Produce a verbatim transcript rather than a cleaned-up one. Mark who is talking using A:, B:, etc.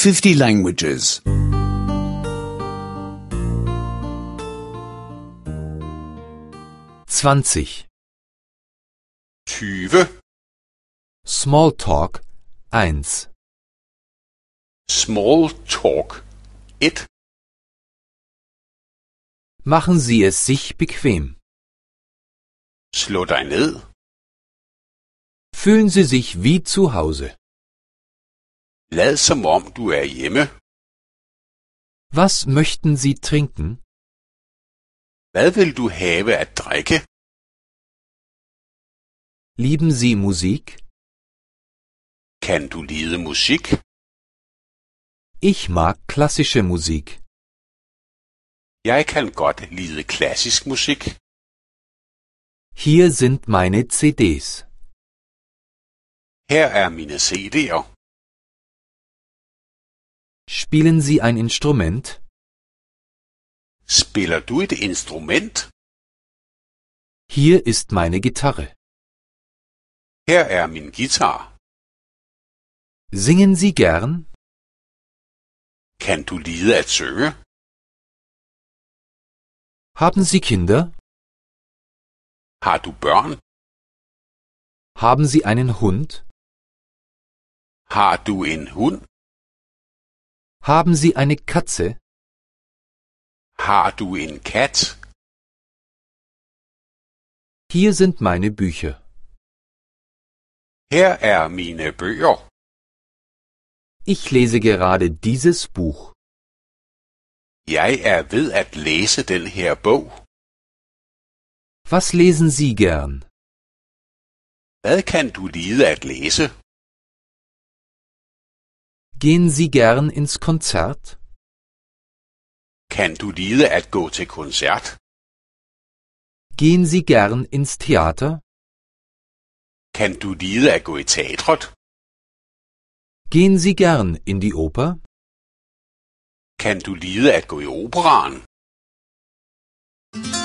A: fifty languages.
B: zwanzig.
C: tyve.
B: Smalltalk eins.
C: Small talk et.
B: Machen Sie es sich bequem.
C: Slå dig ned.
B: Fühlen Sie sich wie zu Hause.
C: Lad som om du er hjemme.
B: Was möchten Sie trinken?
C: Hvad vil du have at drikke?
B: Lieben Sie Musik?
C: Kan du lide musik?
B: Ich mag klassische Musik.
C: Jeg kan godt lide klassisk musik.
B: Hier sind meine C Ds.
C: Her er mine C D'er.
B: Spielen Sie ein Instrument?
C: Spiller du et instrument?
B: Hier ist meine Gitarre.
C: Her er min guitar.
B: Singen Sie gern?
C: Kan du lide at synge?
B: Haben Sie Kinder?
C: Har du børn?
B: Haben Sie einen Hund?
C: Har du en hund?
B: Haben Sie eine Katze?
C: Har du en kat?
B: Hier sind meine Bücher.
C: Her er mine bøger.
B: Ich lese gerade dieses Buch.
C: Jeg er ved at læse den her bog.
B: Was lesen Sie gern?
C: Hvad kan du lide at læse?
B: Gehen Sie gern ins Konzert?
C: Kan du lide at gå til koncert?
B: Gehen Sie gern ins Theater?
C: Kan du lide at gå i teatret?
B: Gehen Sie gern in die Oper?
C: Kan du lide at gå i operaen?